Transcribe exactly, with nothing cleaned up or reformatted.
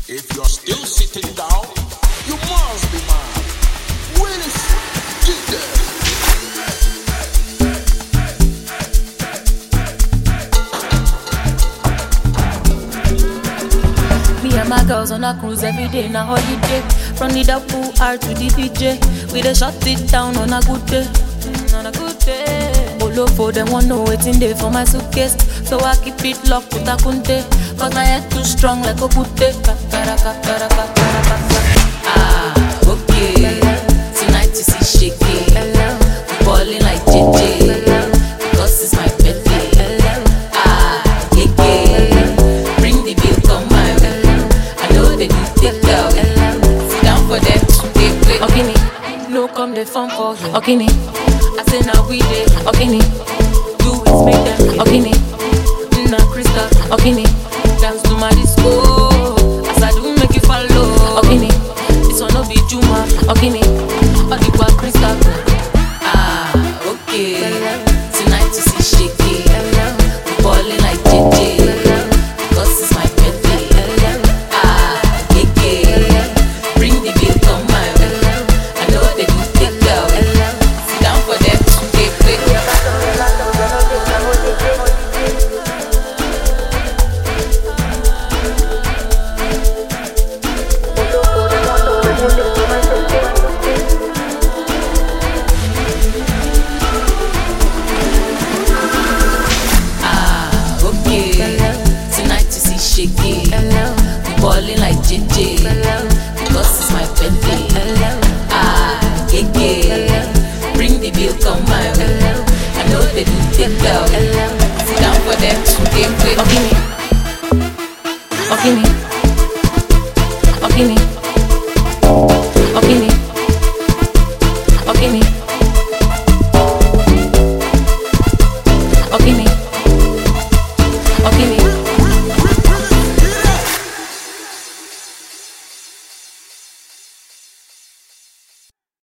If you're still sitting down, you must be mad. Willis, get there. Me and my girls on a cruise every day, na holiday. From the pool R to the D J, we dey shut it down on a good day. Mm, on a good day. All for them want know waiting there for my suitcase, so I keep it locked with a kunte. Cause my head too strong like a putte. Ah, okay. Tonight you see shaky, balling like J J. Because it's my birthday. Ah, yeah, yeah. Bring the bill, come my way. I know they do take girl. Sit down for them, they play. Okay, no come the phone for you. Okay, I say now we dey. Okay, do it, make them. Okay, na crystal. Okay, dance to my disco. As I do make you follow. Okay, this one no be Juma. Okay, all the qua crystal. Ah, okay. Tonight you see shaky, balling like J J. Because it's my birthday. Ah, yeah, yeah. Bring the bill, come my way. I know they do take girl. Sit down for them, they play. Ah, okay. Tonight you see shaky, balling like J J. Because it's my birthday. Ah, yeah, yeah. Bring the bill, come my way. I know they do take girl. Sit down for them, they play. Okay, okay, okay.